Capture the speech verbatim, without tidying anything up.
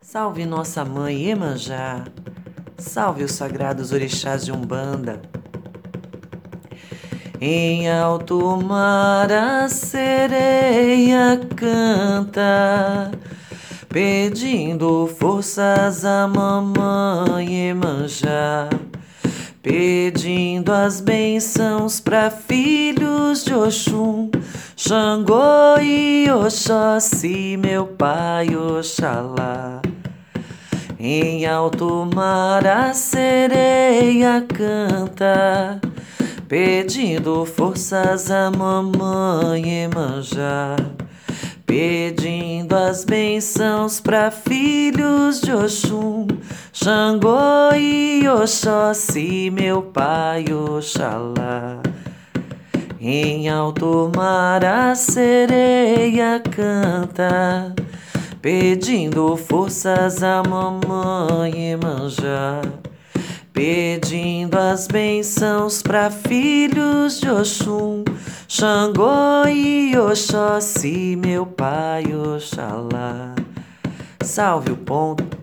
Salve nossa mãe Iemanjá, salve os sagrados orixás de Umbanda. Em alto mar a sereia canta, pedindo forças à mamãe Iemanjá, pedindo as bênçãos para filhos de Oxum, Xangô e Oxóssi, meu pai Oxalá. Em alto mar a sereia canta, pedindo forças à mamãe Iemanjá, pedindo as bênçãos para filhos de Oxum, Xangô e Oxóssi, meu pai Oxalá. Em alto mar a sereia canta, pedindo forças à mamãe Iemanjá, pedindo as bênçãos para filhos de Oxum, Xangô e Oxóssi, meu pai Oxalá. Salve o ponto